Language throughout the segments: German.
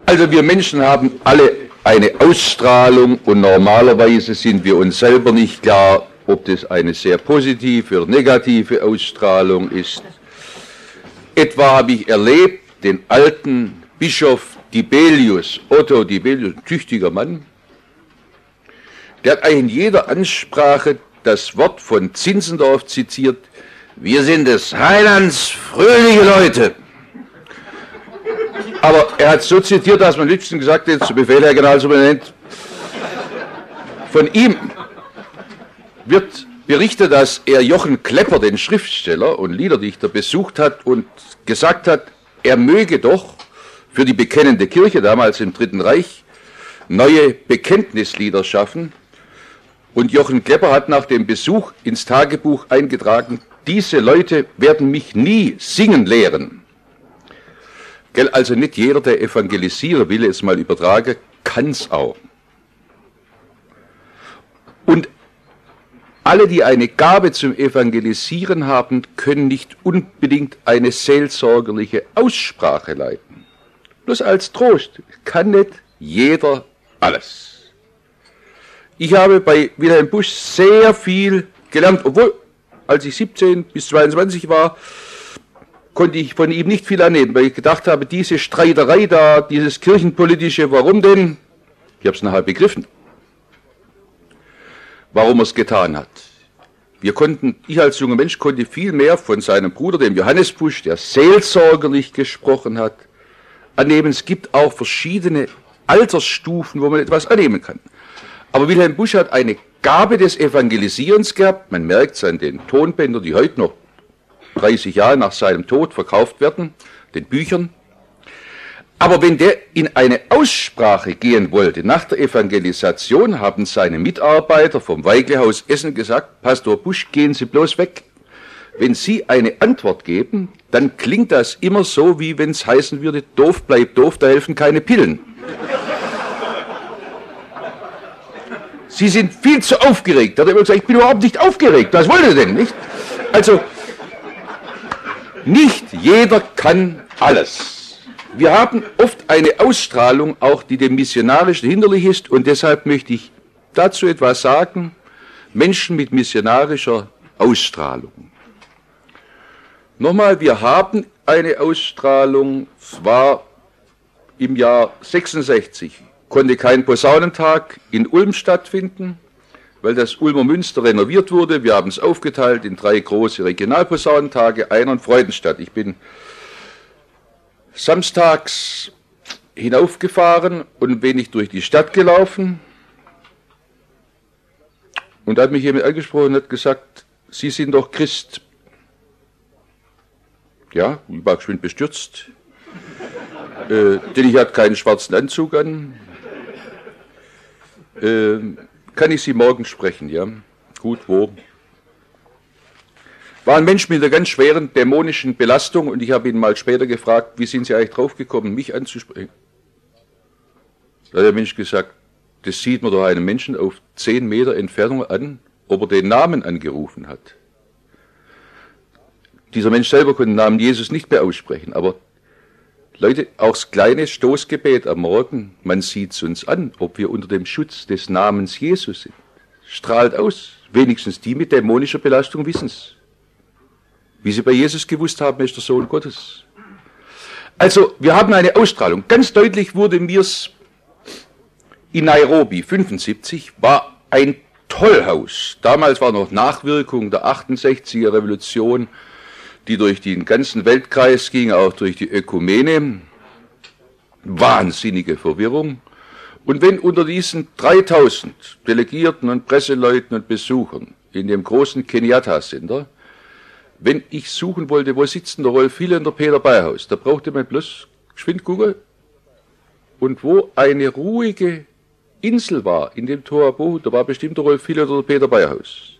Also wir Menschen haben alle eine Ausstrahlung und normalerweise sind wir uns selber nicht klar, ob das eine sehr positive oder negative Ausstrahlung ist. Etwa habe ich erlebt, den alten Bischof Dibelius, Otto Dibelius, ein tüchtiger Mann, der hat eigentlich in jeder Ansprache das Wort von Zinzendorf zitiert: Wir sind des Heilands fröhliche Leute. Aber er hat so zitiert, dass man am liebsten gesagt hat, zu Befehl, Herr Generalsuperintendent. Von ihm wird berichtet, dass er Jochen Klepper, den Schriftsteller und Liederdichter, besucht hat und gesagt hat, er möge doch für die bekennende Kirche, damals im Dritten Reich, neue Bekenntnislieder schaffen. Und Jochen Klepper hat nach dem Besuch ins Tagebuch eingetragen, diese Leute werden mich nie singen lehren. Also nicht jeder, der evangelisieren will, es mal übertragen, kann es auch. Und alle, die eine Gabe zum Evangelisieren haben, können nicht unbedingt eine seelsorgerliche Aussprache leiten. Bloß als Trost, kann nicht jeder alles. Ich habe bei Wilhelm Busch sehr viel gelernt, obwohl, als ich 17 bis 22 war, konnte ich von ihm nicht viel annehmen, weil ich gedacht habe, diese Streiterei da, dieses kirchenpolitische, warum denn? Ich habe es nachher begriffen, warum er es getan hat. Ich als junger Mensch konnte viel mehr von seinem Bruder, dem Johannes Busch, der seelsorgerlich gesprochen hat, annehmen. Es gibt auch verschiedene Altersstufen, wo man etwas annehmen kann. Aber Wilhelm Busch hat eine Gabe des Evangelisierens gehabt. Man merkt es an den Tonbändern, die heute noch 30 Jahre nach seinem Tod verkauft werden, den Büchern. Aber wenn der in eine Aussprache gehen wollte, nach der Evangelisation, haben seine Mitarbeiter vom Weigle-Haus Essen gesagt, Pastor Busch, gehen Sie bloß weg. Wenn Sie eine Antwort geben, dann klingt das immer so, wie wenn es heißen würde, doof bleibt doof, da helfen keine Pillen. Sie sind viel zu aufgeregt. Da hat er immer gesagt, ich bin überhaupt nicht aufgeregt. Was wollt ihr denn, nicht? Also, nicht jeder kann alles. Wir haben oft eine Ausstrahlung, auch die dem Missionarischen hinderlich ist, und deshalb möchte ich dazu etwas sagen. Menschen mit missionarischer Ausstrahlung. Nochmal, wir haben eine Ausstrahlung, zwar im Jahr 66 konnte kein Posaunentag in Ulm stattfinden, weil das Ulmer Münster renoviert wurde. Wir haben es aufgeteilt in 3 große Regionalposaunentage, einer in Freudenstadt. Ich bin samstags hinaufgefahren und ein wenig durch die Stadt gelaufen. Und da hat mich jemand angesprochen und hat gesagt, Sie sind doch Christ. Ja, ich war geschwind bestürzt, denn ich hatte keinen schwarzen Anzug an. Kann ich Sie morgen sprechen, ja? Gut, wo? War ein Mensch mit einer ganz schweren dämonischen Belastung und ich habe ihn mal später gefragt, wie sind Sie eigentlich draufgekommen, mich anzusprechen? Da hat der Mensch gesagt, das sieht man doch einem Menschen auf 10 Meter Entfernung an, ob er den Namen angerufen hat. Dieser Mensch selber konnte den Namen Jesus nicht mehr aussprechen, aber Leute, auch das kleine Stoßgebet am Morgen, man sieht es uns an, ob wir unter dem Schutz des Namens Jesus sind. Strahlt aus. Wenigstens die mit dämonischer Belastung wissen es. Wie sie bei Jesus gewusst haben, er ist der Sohn Gottes. Also, wir haben eine Ausstrahlung. Ganz deutlich wurde mir's in Nairobi, 75, war ein Tollhaus. Damals war noch Nachwirkung der 68er Revolution, die durch den ganzen Weltkreis ging, auch durch die Ökumene. Wahnsinnige Verwirrung. Und wenn unter diesen 3000 Delegierten und Presseleuten und Besuchern in dem großen Kenyatta-Center, wenn ich suchen wollte, wo sitzt denn der Rolf Hille und der Peter Beyerhaus, da brauchte man bloß geschwind gucken. Und wo eine ruhige Insel war, in dem Toabo, da war bestimmt der Rolf Hille oder der Peter Beyerhaus.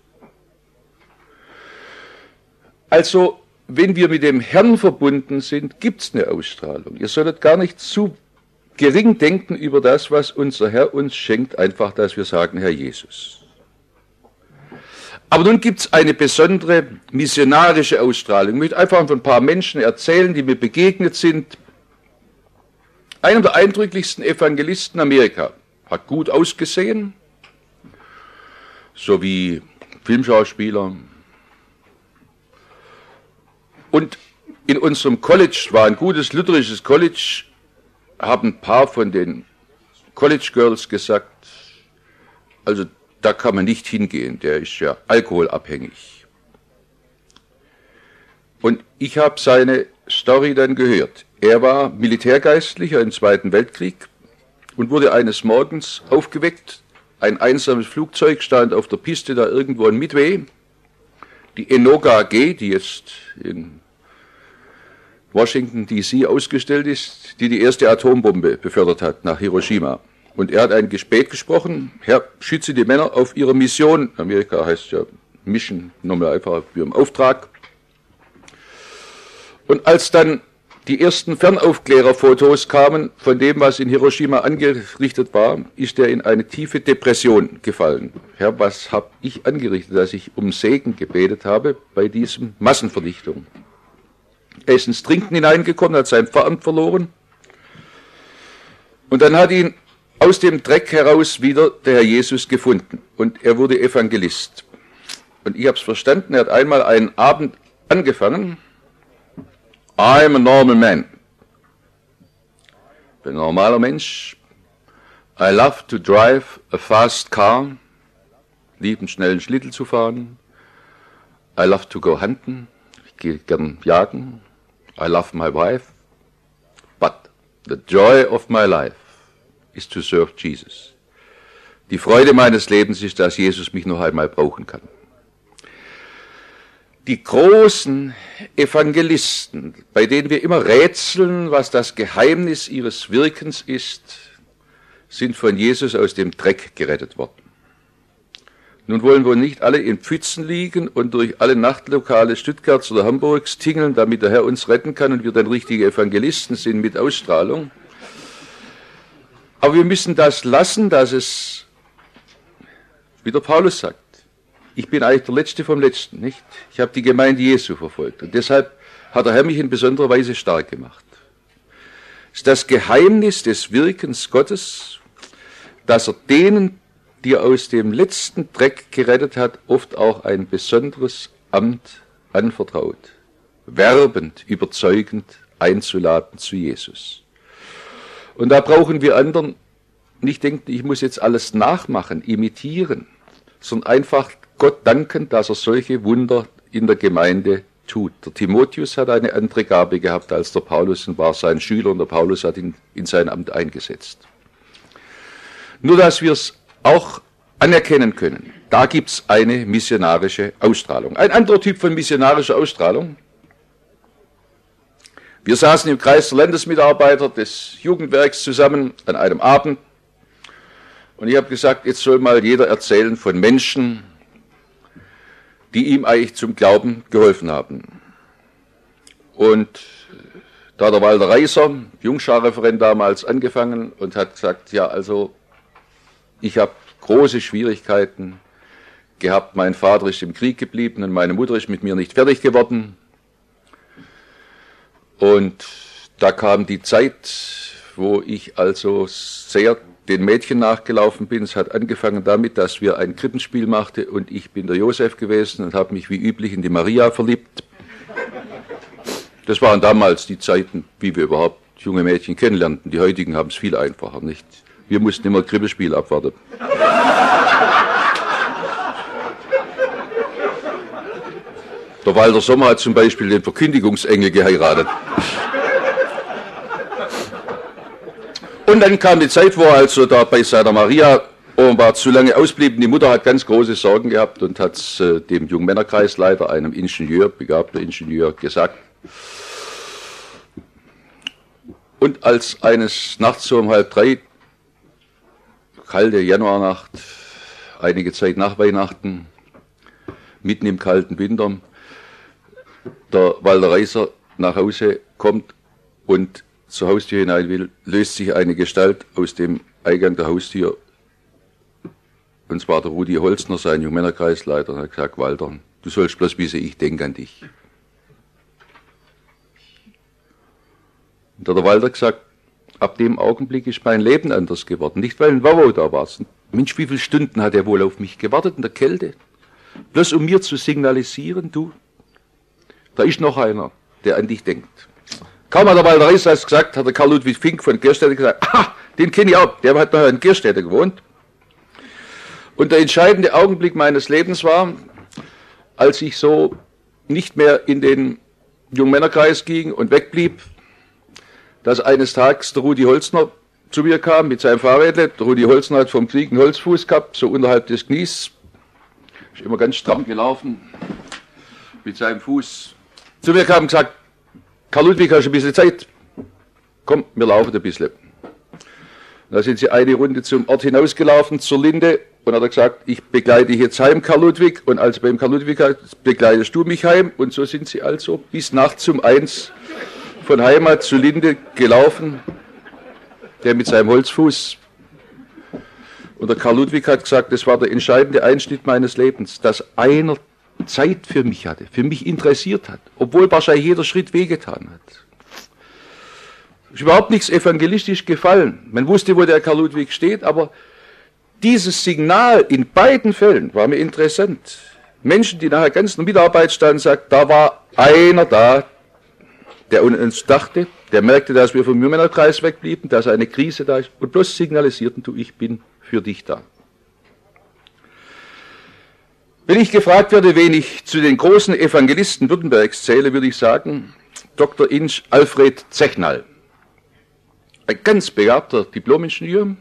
Also, wenn wir mit dem Herrn verbunden sind, gibt es eine Ausstrahlung. Ihr solltet gar nicht zu gering denken über das, was unser Herr uns schenkt, einfach, dass wir sagen, Herr Jesus. Aber nun gibt es eine besondere missionarische Ausstrahlung. Ich möchte einfach von ein paar Menschen erzählen, die mir begegnet sind. einem der eindrücklichsten Evangelisten Amerika. Hat gut ausgesehen, so wie Filmschauspieler. Und in unserem College, war ein gutes lutherisches College, haben ein paar von den College Girls gesagt, also da kann man nicht hingehen, der ist ja alkoholabhängig. Und ich habe seine Story dann gehört. Er war Militärgeistlicher im Zweiten Weltkrieg und wurde eines Morgens aufgeweckt. Ein einsames Flugzeug stand auf der Piste da irgendwo in Midway. Die Enoga AG, die jetzt in Washington D.C. ausgestellt ist, die die erste Atombombe befördert hat nach Hiroshima. Und er hat ein Gebet gesprochen: Herr, schütze die Männer auf ihrer Mission. Amerika heißt ja Mission, nochmal einfach für einen Auftrag. Und als dann die ersten Fernaufklärerfotos kamen von dem, was in Hiroshima angerichtet war, ist er in eine tiefe Depression gefallen. Herr, was habe ich angerichtet, dass ich um Segen gebetet habe bei diesem Massenvernichtung? Er ist ins Trinken hineingekommen, hat sein Pfarramt verloren. Und dann hat ihn aus dem Dreck heraus wieder der Herr Jesus gefunden. Und er wurde Evangelist. Und ich habe es verstanden, er hat einmal einen Abend angefangen. I'm a normal man. Ich bin ein normaler Mensch. I love to drive a fast car. Liebe einen schnellen Schlittel zu fahren. I love to go hunten. Ich gehe gern jagen. I love my wife. But the joy of my life is to serve Jesus. Die Freude meines Lebens ist, dass Jesus mich noch einmal brauchen kann. Die großen Evangelisten, bei denen wir immer rätseln, was das Geheimnis ihres Wirkens ist, sind von Jesus aus dem Dreck gerettet worden. Nun wollen wir nicht alle in Pfützen liegen und durch alle Nachtlokale Stuttgarts oder Hamburgs tingeln, damit der Herr uns retten kann und wir dann richtige Evangelisten sind mit Ausstrahlung. Aber wir müssen das lassen, dass es, wie der Paulus sagt, ich bin eigentlich der Letzte vom Letzten, nicht? Ich habe die Gemeinde Jesu verfolgt und deshalb hat der Herr mich in besonderer Weise stark gemacht. Es ist das Geheimnis des Wirkens Gottes, dass er denen, die er aus dem letzten Dreck gerettet hat, oft auch ein besonderes Amt anvertraut, werbend, überzeugend einzuladen zu Jesus. Und da brauchen wir anderen nicht denken, ich muss jetzt alles nachmachen, imitieren, sondern einfach Gott danken, dass er solche Wunder in der Gemeinde tut. Der Timotheus hat eine andere Gabe gehabt als der Paulus und war sein Schüler und der Paulus hat ihn in sein Amt eingesetzt. Nur, dass wir es auch anerkennen können, da gibt es eine missionarische Ausstrahlung. Ein anderer Typ von missionarischer Ausstrahlung. Wir saßen im Kreis der Landesmitarbeiter des Jugendwerks zusammen an einem Abend und ich habe gesagt, jetzt soll mal jeder erzählen von Menschen, die ihm eigentlich zum Glauben geholfen haben. Und da hat der Walter Reiser, Jungscharreferent damals, angefangen und hat gesagt, ja, also ich habe große Schwierigkeiten gehabt. Mein Vater ist im Krieg geblieben und meine Mutter ist mit mir nicht fertig geworden. Und da kam die Zeit, wo ich also sehr den Mädchen nachgelaufen bin. Es hat angefangen damit, dass wir ein Krippenspiel machten und ich bin der Josef gewesen und habe mich wie üblich in die Maria verliebt. Das waren damals die Zeiten, wie wir überhaupt junge Mädchen kennenlernten. Die heutigen haben es viel einfacher, nicht? Wir mussten immer Krippenspiel abwarten. Der Walter Sommer hat zum Beispiel den Verkündigungsengel geheiratet. Und dann kam die Zeit, wo er also da bei seiner Maria offenbar zu lange ausblieb. Die Mutter hat ganz große Sorgen gehabt und hat es dem Jungmännerkreisleiter, einem Ingenieur, begabter Ingenieur, gesagt. Und als eines Nachts so um 2:30, kalte Januarnacht, einige Zeit nach Weihnachten, mitten im kalten Winter, der Walter Reiser nach Hause kommt und zur Haustür hinein will, löst sich eine Gestalt aus dem Eingang der Haustür. Und zwar der Rudi Holzner, sein Jungmännerkreisleiter, und hat gesagt, Walter, du sollst bloß wissen, ich denke an dich. Und da hat der Walter gesagt, ab dem Augenblick ist mein Leben anders geworden. Nicht, weil ein Wow da war. Mensch, wie viele Stunden hat er wohl auf mich gewartet in der Kälte? Bloß um mir zu signalisieren, du, da ist noch einer, der an dich denkt. Kaum hat der Walter Reis das gesagt, hat der Karl Ludwig Fink von Gerstedt gesagt, ah, den kenne ich auch, der hat noch in Gerstedt gewohnt. Und der entscheidende Augenblick meines Lebens war, als ich so nicht mehr in den Jungmännerkreis ging und wegblieb, dass eines Tages der Rudi Holzner zu mir kam mit seinem Fahrrädle. Der Rudi Holzner hat vom Krieg einen Holzfuß gehabt, so unterhalb des Knies. Ist immer ganz stramm gelaufen mit seinem Fuß. Zu mir kam und gesagt, Karl Ludwig, hast du ein bisschen Zeit? Komm, wir laufen ein bisschen. Da sind sie eine Runde zum Ort hinausgelaufen, zur Linde, und hat er gesagt, ich begleite dich jetzt heim, Karl Ludwig, und als beim Karl Ludwig begleitest du mich heim, und so sind sie also bis nachts um 1 von Heimat zu Linde gelaufen, der mit seinem Holzfuß. Und der Karl Ludwig hat gesagt, das war der entscheidende Einschnitt meines Lebens, dass einer Zeit für mich hatte, für mich interessiert hat, obwohl wahrscheinlich jeder Schritt wehgetan hat. Ist überhaupt nichts evangelistisch gefallen. Man wusste, wo der Karl Ludwig steht, aber dieses Signal in beiden Fällen war mir interessant. Menschen, die nachher ganz in der Mitarbeit standen, sagten, da war einer da, der an uns dachte, der merkte, dass wir vom Jungmännerkreis wegblieben, dass eine Krise da ist, und bloß signalisierten, du, ich bin für dich da. Wenn ich gefragt werde, wen ich zu den großen Evangelisten Württembergs zähle, würde ich sagen, Dr. Ing. Alfred Zechnal. Ein ganz begabter Diplomingenieur.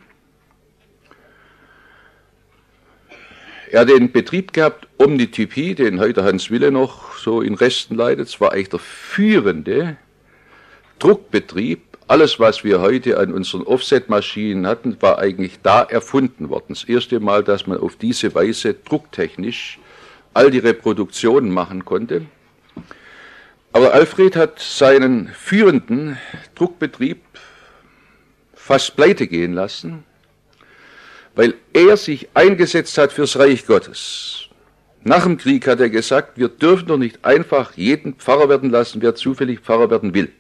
Er hat den Betrieb gehabt, Omnitypie, den heute Hans Wille noch so in Resten leitet. Es war eigentlich der führende Druckbetrieb. Alles, was wir heute an unseren Offset-Maschinen hatten, war eigentlich da erfunden worden. Das erste Mal, dass man auf diese Weise drucktechnisch all die Reproduktionen machen konnte. Aber Alfred hat seinen führenden Druckbetrieb fast pleite gehen lassen, weil er sich eingesetzt hat fürs Reich Gottes. Nach dem Krieg hat er gesagt, wir dürfen doch nicht einfach jeden Pfarrer werden lassen, wer zufällig Pfarrer werden will.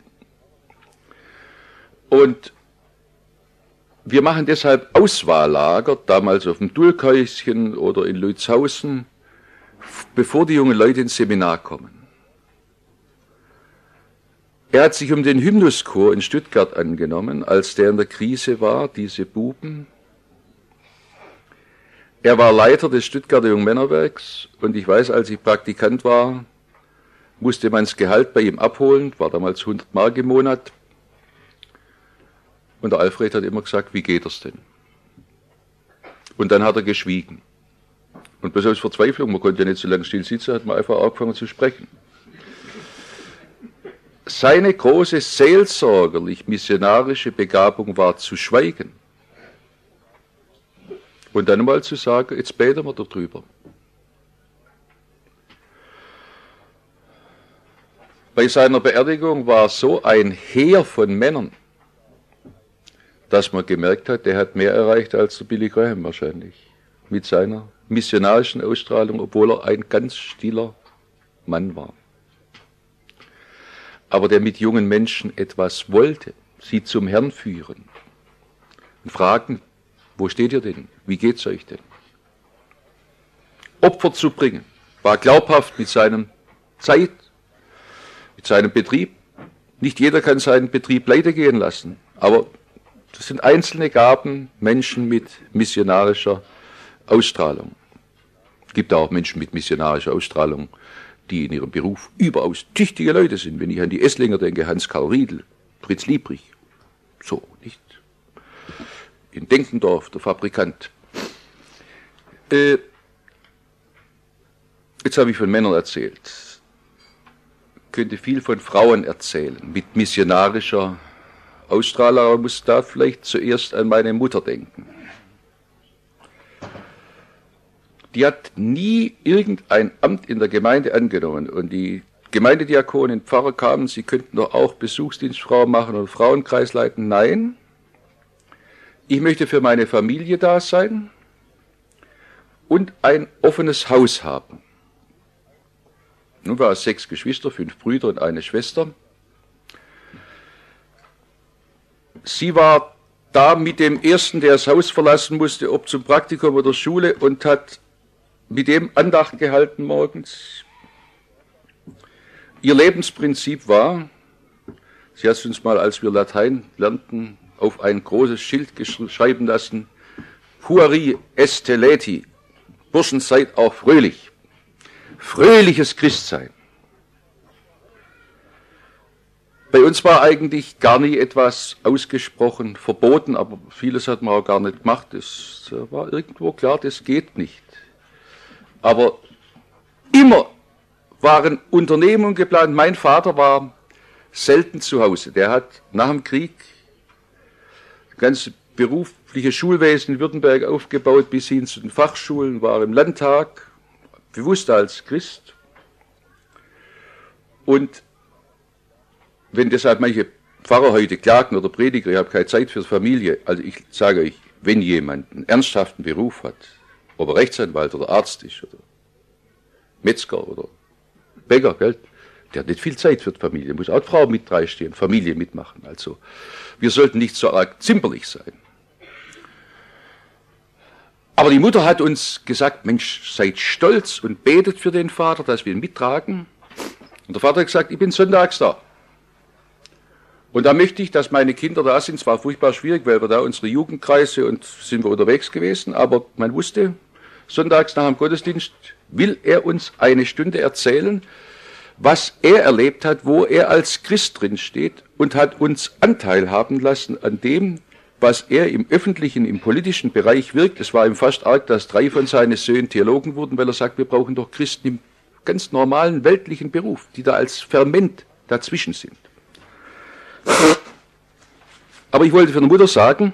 Und wir machen deshalb Auswahllager, damals auf dem Dulkhäuschen oder in Lützhausen, bevor die jungen Leute ins Seminar kommen. Er hat sich um den Hymnuschor in Stuttgart angenommen, als der in der Krise war, diese Buben. Er war Leiter des Stuttgarter Jungmännerwerks, und ich weiß, als ich Praktikant war, musste man das Gehalt bei ihm abholen, war damals 100 Mark im Monat. Und der Alfred hat immer gesagt, wie geht es denn? Und dann hat er geschwiegen. Und bloß aus Verzweiflung, man konnte ja nicht so lange still sitzen, hat man einfach angefangen zu sprechen. Seine große seelsorgerlich-missionarische Begabung war zu schweigen. Und dann mal zu sagen, jetzt beten wir darüber. Bei seiner Beerdigung war so ein Heer von Männern, dass man gemerkt hat, der hat mehr erreicht als der Billy Graham wahrscheinlich. Mit seiner missionarischen Ausstrahlung, obwohl er ein ganz stiller Mann war. Aber der mit jungen Menschen etwas wollte, sie zum Herrn führen und fragen, wo steht ihr denn? Wie geht's euch denn? Opfer zu bringen, war glaubhaft mit seiner Zeit, mit seinem Betrieb. Nicht jeder kann seinen Betrieb pleite gehen lassen, aber das sind einzelne Gaben, Menschen mit missionarischer Ausstrahlung. Es gibt auch Menschen mit missionarischer Ausstrahlung, die in ihrem Beruf überaus tüchtige Leute sind. Wenn ich an die Esslinger denke, Hans-Karl Riedel, Fritz Liebrich, so, nicht? In Denkendorf, der Fabrikant. Jetzt habe ich von Männern erzählt. Ich könnte viel von Frauen erzählen, mit missionarischer Ausstrahlung, aber muss da vielleicht zuerst an meine Mutter denken. Die hat nie irgendein Amt in der Gemeinde angenommen. Und die Gemeindediakonen, Pfarrer kamen, sie könnten doch auch Besuchsdienstfrau machen und Frauenkreis leiten. Nein, ich möchte für meine Familie da sein und ein offenes Haus haben. Nun war es 6 Geschwister, 5 Brüder und eine Schwester. sie war da mit dem Ersten, der das Haus verlassen musste, ob zum Praktikum oder Schule, und hat mit dem Andacht gehalten morgens. Ihr Lebensprinzip war, sie hat es uns mal, als wir Latein lernten, auf ein großes Schild schreiben lassen: Pueri est laeti, Burschen, seid auch fröhlich. Fröhliches Christsein. Bei uns war eigentlich gar nie etwas ausgesprochen verboten, aber vieles hat man auch gar nicht gemacht. Es war irgendwo klar, das geht nicht. Aber immer waren Unternehmungen geplant. Mein Vater war selten zu Hause. Der hat nach dem Krieg das ganze berufliche Schulwesen in Württemberg aufgebaut, bis hin zu den Fachschulen, war im Landtag, bewusst als Christ. Und wenn deshalb manche Pfarrer heute klagen oder Prediger, ich habe keine Zeit für die Familie, also ich sage euch, wenn jemand einen ernsthaften Beruf hat, ob er Rechtsanwalt oder Arzt ist oder Metzger oder Bäcker, gell, der hat nicht viel Zeit für die Familie, muss auch die Frau mit beistehen, Familie mitmachen. Also wir sollten nicht so arg zimperlich sein. Aber die Mutter hat uns gesagt, Mensch, seid stolz und betet für den Vater, dass wir ihn mittragen. Und der Vater hat gesagt, ich bin sonntags da. Und da möchte ich, dass meine Kinder da sind. Es war furchtbar schwierig, weil wir da unsere Jugendkreise und sind wir unterwegs gewesen. Aber man wusste, sonntags nach dem Gottesdienst will er uns eine Stunde erzählen, was er erlebt hat, wo er als Christ drin steht, und hat uns Anteil haben lassen an dem, was er im öffentlichen, im politischen Bereich wirkt. Es war ihm fast arg, dass 3 von seinen Söhnen Theologen wurden, weil er sagt, wir brauchen doch Christen im ganz normalen weltlichen Beruf, die da als Ferment dazwischen sind. Aber ich wollte für die Mutter sagen,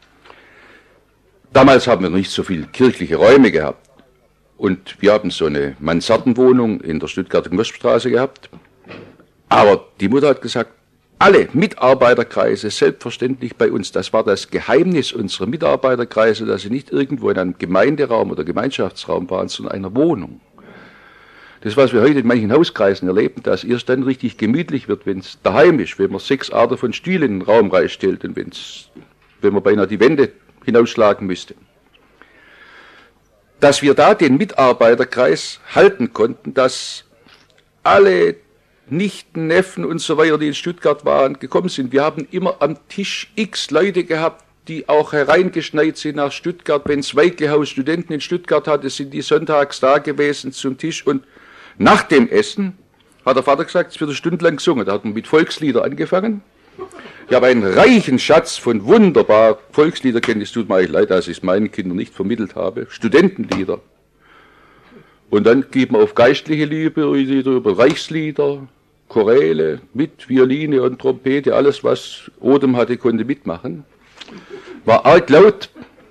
damals haben wir noch nicht so viele kirchliche Räume gehabt. Und wir haben so eine Mansardenwohnung in der Stuttgarter Knospenstraße gehabt. Aber die Mutter hat gesagt, alle Mitarbeiterkreise, selbstverständlich bei uns, das war das Geheimnis unserer Mitarbeiterkreise, dass sie nicht irgendwo in einem Gemeinderaum oder Gemeinschaftsraum waren, sondern einer Wohnung. Das, was wir heute in manchen Hauskreisen erleben, dass erst dann richtig gemütlich wird, wenn es daheim ist, wenn man 6 Arten von Stühlen in den Raum reinstellt und wenn man beinahe die Wände hinausschlagen müsste. Dass wir da den Mitarbeiterkreis halten konnten, dass alle Nichten, Neffen und so weiter, die in Stuttgart waren, gekommen sind. Wir haben immer am Tisch x Leute gehabt, die auch hereingeschneit sind nach Stuttgart. Wenn das Weiglehaus Studenten in Stuttgart hatte, sind die sonntags da gewesen zum Tisch. Und nach dem Essen hat der Vater gesagt, es wird eine Stunde lang gesungen. Da hat man mit Volkslieder angefangen. Ich habe einen reichen Schatz von wunderbar Volkslieder kennen. Es tut mir eigentlich leid, dass ich es meinen Kindern nicht vermittelt habe. Studentenlieder. Und dann geht man auf geistliche Lieder über Reichslieder, Choräle, mit Violine und Trompete, alles was Odem hatte, konnte mitmachen. War arg laut.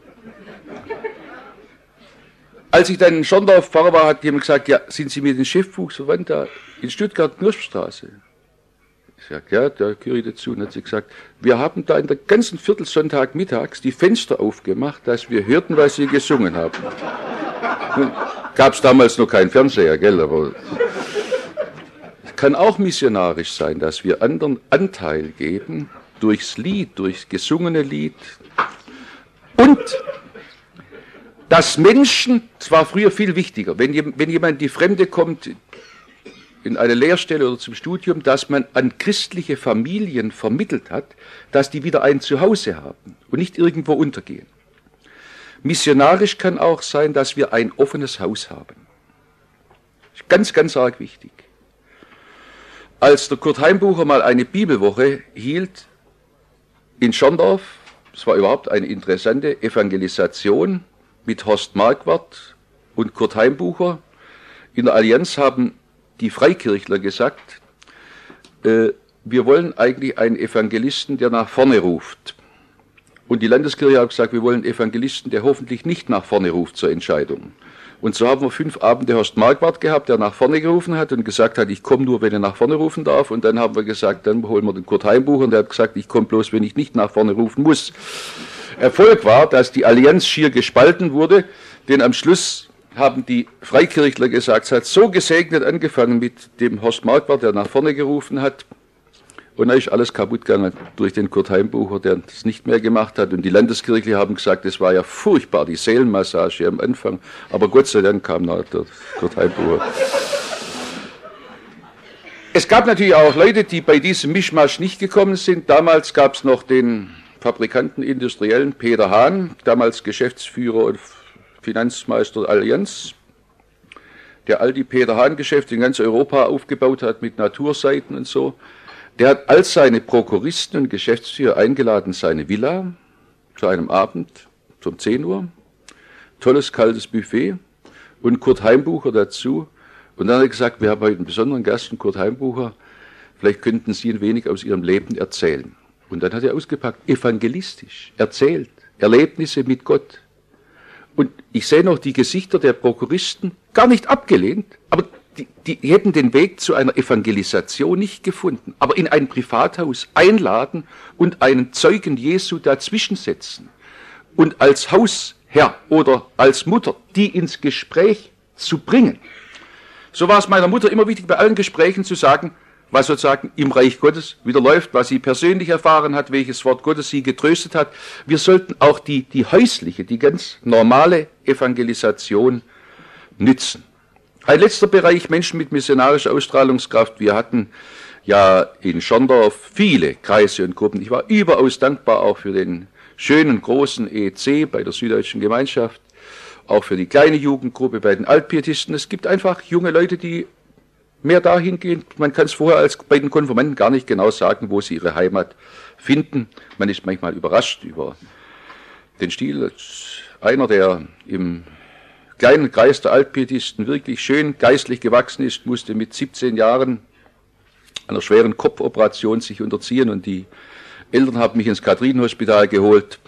Als ich dann in Schorndorf Pfarrer war, hat jemand gesagt, ja, sind Sie mit dem Chefwuchs verwandt da in Stuttgart Knospenstraße? Ich sage, ja, da gehöre ich dazu. Und hat sie gesagt, wir haben da in der ganzen Viertelsonntag mittags die Fenster aufgemacht, dass wir hörten, was Sie gesungen haben. Gab es damals noch keinen Fernseher, gell, aber es kann auch missionarisch sein, dass wir anderen Anteil geben, durchs Lied, durchs gesungene Lied. Und dass Menschen, es war früher viel wichtiger, wenn jemand in die Fremde kommt, in eine Lehrstelle oder zum Studium, dass man an christliche Familien vermittelt hat, dass die wieder ein Zuhause haben und nicht irgendwo untergehen. Missionarisch kann auch sein, dass wir ein offenes Haus haben. Ganz, ganz arg wichtig. Als der Kurt Heimbucher mal eine Bibelwoche hielt in Schorndorf, es war überhaupt eine interessante Evangelisation mit Horst Marquardt und Kurt Heimbucher. In der Allianz haben die Freikirchler gesagt, wir wollen eigentlich einen Evangelisten, der nach vorne ruft. Und die Landeskirche hat gesagt, wir wollen einen Evangelisten, der hoffentlich nicht nach vorne ruft zur Entscheidung. Und so haben wir 5 Abende Horst Marquardt gehabt, der nach vorne gerufen hat und gesagt hat, ich komme nur, wenn er nach vorne rufen darf. Und dann haben wir gesagt, dann holen wir den Kurt Heimbucher und der hat gesagt, ich komme bloß, wenn ich nicht nach vorne rufen muss. Erfolg war, dass die Allianz schier gespalten wurde, denn am Schluss haben die Freikirchler gesagt, es hat so gesegnet angefangen mit dem Horst Marquardt, der nach vorne gerufen hat. Und da ist alles kaputt gegangen durch den Kurt Heimbucher, der das nicht mehr gemacht hat. Und die Landeskirchler haben gesagt, das war ja furchtbar, die Seelenmassage am Anfang. Aber Gott sei Dank kam noch der Kurt Heimbucher. Es gab natürlich auch Leute, die bei diesem Mischmasch nicht gekommen sind. Damals gab es noch den Fabrikanten, Industriellen Peter Hahn, damals Geschäftsführer und Finanzmeister der Allianz, der all die Peter Hahn-Geschäfte in ganz Europa aufgebaut hat mit Naturseiten und so. Der hat all seine Prokuristen und Geschäftsführer eingeladen in seine Villa zu einem Abend um 10 Uhr. Tolles, kaltes Buffet und Kurt Heimbucher dazu. Und dann hat er gesagt, wir haben heute einen besonderen Gast, Kurt Heimbucher, vielleicht könnten Sie ein wenig aus Ihrem Leben erzählen. Und dann hat er ausgepackt, evangelistisch, erzählt, Erlebnisse mit Gott. Und ich sehe noch die Gesichter der Prokuristen, gar nicht abgelehnt, aber die hätten den Weg zu einer Evangelisation nicht gefunden. Aber in ein Privathaus einladen und einen Zeugen Jesu dazwischen setzen und als Hausherr oder als Mutter die ins Gespräch zu bringen. So war es meiner Mutter immer wichtig, bei allen Gesprächen zu sagen, was sozusagen im Reich Gottes wieder läuft, was sie persönlich erfahren hat, welches Wort Gottes sie getröstet hat. Wir sollten auch die häusliche, die ganz normale Evangelisation nützen. Ein letzter Bereich, Menschen mit missionarischer Ausstrahlungskraft. Wir hatten ja in Schorndorf viele Kreise und Gruppen. Ich war überaus dankbar auch für den schönen großen EEC bei der Süddeutschen Gemeinschaft, auch für die kleine Jugendgruppe bei den Altpietisten. Es gibt einfach junge Leute, die mehr dahin gehen. Man kann es vorher als bei den Konfirmanden gar nicht genau sagen, wo sie ihre Heimat finden. Man ist manchmal überrascht über den Stil. Einer, der im kleinen Kreis der Altpietisten wirklich schön geistlich gewachsen ist, musste mit 17 Jahren einer schweren Kopfoperation sich unterziehen und die Eltern haben mich ins Katrinenhospital geholt.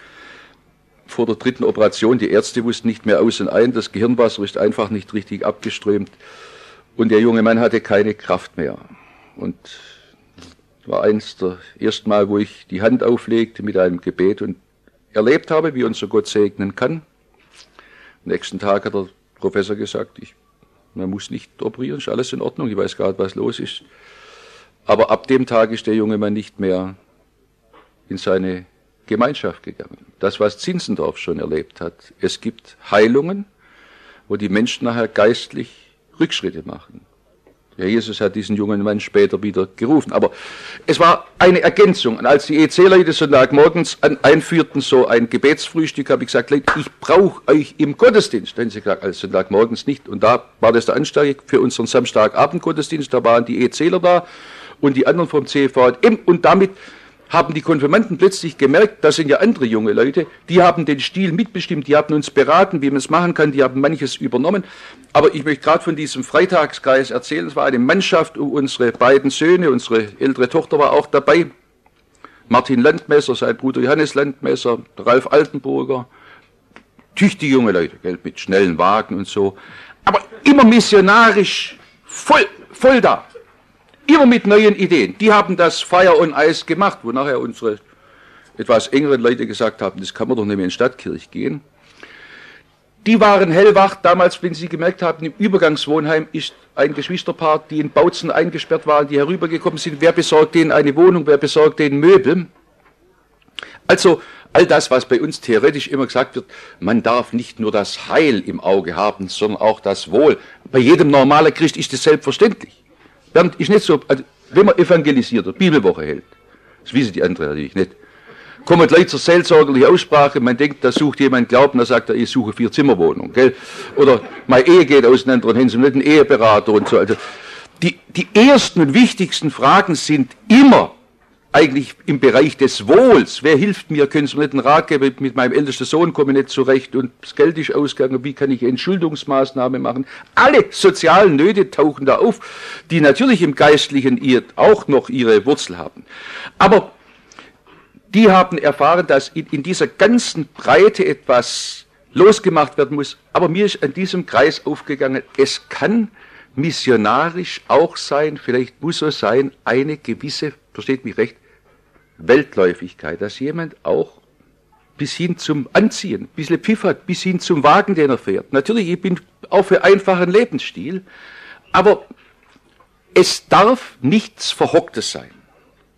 Vor der 3. Operation, die Ärzte wussten nicht mehr aus und ein, das Gehirnwasser ist einfach nicht richtig abgeströmt und der junge Mann hatte keine Kraft mehr. Und war eins der ersten Mal, wo ich die Hand auflegte mit einem Gebet und erlebt habe, wie unser Gott segnen kann. Am nächsten Tag hat der Professor gesagt, man muss nicht operieren, ist alles in Ordnung, ich weiß gar nicht, was los ist. Aber ab dem Tag ist der junge Mann nicht mehr in seine Gemeinschaft gegangen. Das, was Zinzendorf schon erlebt hat. Es gibt Heilungen, wo die Menschen nachher geistlich Rückschritte machen. Ja, Jesus hat diesen jungen Mann später wieder gerufen. Aber es war eine Ergänzung. Und als die EC-Leute Sonntagmorgens einführten, so ein Gebetsfrühstück, habe ich gesagt, Leute, ich brauche euch im Gottesdienst. Dann haben sie gesagt, also Sonntagmorgens nicht. Und da war das der Anstieg für unseren Samstagabend-Gottesdienst. Da waren die ECler da und die anderen vom CVM. Und damit haben die Konfirmanden plötzlich gemerkt, das sind ja andere junge Leute, die haben den Stil mitbestimmt, die haben uns beraten, wie man es machen kann, die haben manches übernommen. Aber ich möchte gerade von diesem Freitagskreis erzählen, es war eine Mannschaft, unsere beiden Söhne, unsere ältere Tochter war auch dabei, Martin Landmesser, sein Bruder Johannes Landmesser, Ralf Altenburger, tüchtige junge Leute, gell, mit schnellen Wagen und so, aber immer missionarisch, voll da. Immer mit neuen Ideen. Die haben das Fire on Ice gemacht, wo nachher unsere etwas engeren Leute gesagt haben, das kann man doch nicht mehr in Stadtkirch gehen. Die waren hellwach damals, wenn sie gemerkt haben, im Übergangswohnheim ist ein Geschwisterpaar, die in Bautzen eingesperrt waren, die herübergekommen sind. Wer besorgt denen eine Wohnung, wer besorgt denen Möbel? Also all das, was bei uns theoretisch immer gesagt wird, man darf nicht nur das Heil im Auge haben, sondern auch das Wohl. Bei jedem normalen Christ ist das selbstverständlich. Ist nicht so, also wenn man evangelisiert oder Bibelwoche hält, das wissen die anderen natürlich nicht, kommen Leute zur seelsorgerlichen Aussprache, man denkt, da sucht jemand Glauben, da sagt er, ich suche 4-Zimmer-Wohnung, gell? Oder meine Ehe geht auseinander und haben sie nicht einen Eheberater und so. Also die ersten und wichtigsten Fragen sind immer eigentlich im Bereich des Wohls. Wer hilft mir? Können Sie mir nicht einen Rat geben? Mit meinem ältesten Sohn komme ich nicht zurecht und das Geld ist ausgegangen. Wie kann ich Entschuldungsmaßnahme machen? Alle sozialen Nöte tauchen da auf, die natürlich im Geistlichen auch noch ihre Wurzel haben. Aber die haben erfahren, dass in dieser ganzen Breite etwas losgemacht werden muss. Aber mir ist an diesem Kreis aufgegangen, es kann missionarisch auch sein, vielleicht muss es sein, eine gewisse, versteht mich recht, Weltläufigkeit, dass jemand auch bis hin zum Anziehen, ein bisschen Pfiff hat, bis hin zum Wagen, den er fährt. Natürlich, ich bin auch für einfachen Lebensstil, aber es darf nichts Verhocktes sein.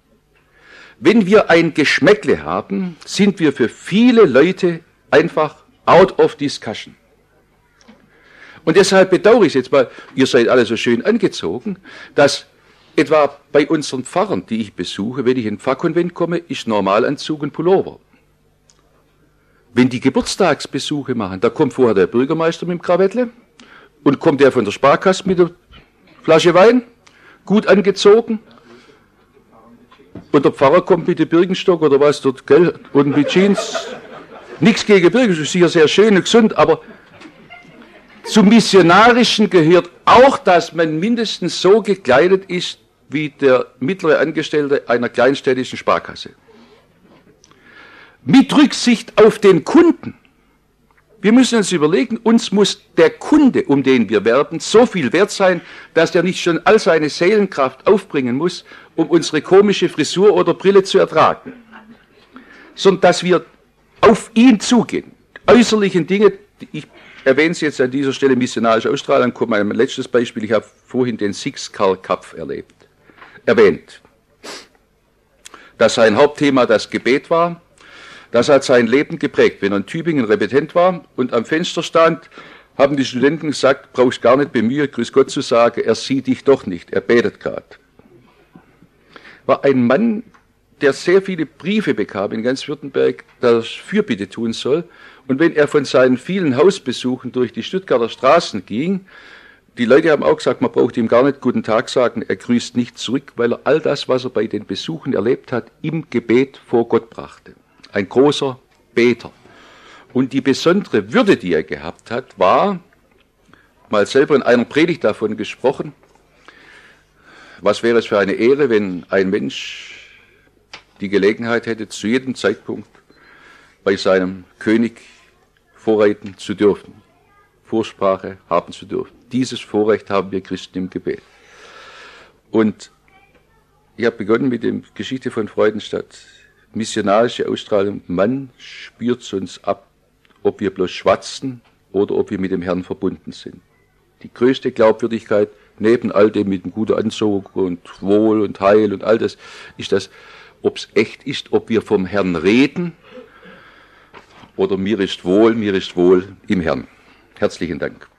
wenn wir ein Geschmäckle haben, sind wir für viele Leute einfach out of discussion. Und deshalb bedauere ich jetzt mal, ihr seid alle so schön angezogen, dass etwa bei unseren Pfarrern, die ich besuche, wenn ich in den Pfarrkonvent komme, ist Normalanzug und Pullover. Wenn die Geburtstagsbesuche machen, da kommt vorher der Bürgermeister mit dem Krawettle und kommt der von der Sparkasse mit der Flasche Wein, gut angezogen, und der Pfarrer kommt mit dem Birkenstock oder was dort, gell, und mit Jeans. Nichts gegen Birkenstock, ist sicher sehr schön und gesund, aber zum Missionarischen gehört auch, dass man mindestens so gekleidet ist wie der mittlere Angestellte einer kleinstädtischen Sparkasse. Mit Rücksicht auf den Kunden. Wir müssen uns überlegen, uns muss der Kunde, um den wir werben, so viel wert sein, dass er nicht schon all seine Seelenkraft aufbringen muss, um unsere komische Frisur oder Brille zu ertragen, sondern dass wir auf ihn zugehen. Äußerlichen Dinge, ich erwähne es jetzt an dieser Stelle, missionarische Ausstrahlung, kommt mein letztes Beispiel, ich habe vorhin den Sixkarl-Kapf erwähnt, dass sein Hauptthema das Gebet war. Das hat sein Leben geprägt. Wenn er in Tübingen Repetent war und am Fenster stand, haben die Studenten gesagt, brauchst gar nicht bemühen, Grüß Gott zu sagen, er sieht dich doch nicht, er betet gerade. War ein Mann, der sehr viele Briefe bekam in ganz Württemberg, dass er Fürbitte tun soll. Und wenn er von seinen vielen Hausbesuchen durch die Stuttgarter Straßen ging, die Leute haben auch gesagt, man braucht ihm gar nicht Guten Tag sagen, er grüßt nicht zurück, weil er all das, was er bei den Besuchen erlebt hat, im Gebet vor Gott brachte. Ein großer Beter. Und die besondere Würde, die er gehabt hat, war, mal selber in einer Predigt davon gesprochen, was wäre es für eine Ehre, wenn ein Mensch die Gelegenheit hätte, zu jedem Zeitpunkt bei seinem König vorreiten zu dürfen, Vorsprache haben zu dürfen. Dieses Vorrecht haben wir Christen im Gebet. Und ich habe begonnen mit der Geschichte von Freudenstadt. Missionarische Ausstrahlung, man spürt es uns ab, ob wir bloß schwatzen oder ob wir mit dem Herrn verbunden sind. Die größte Glaubwürdigkeit, neben all dem mit einem guten Anzug und Wohl und Heil und all das, ist das, ob es echt ist, ob wir vom Herrn reden oder mir ist wohl im Herrn. Herzlichen Dank.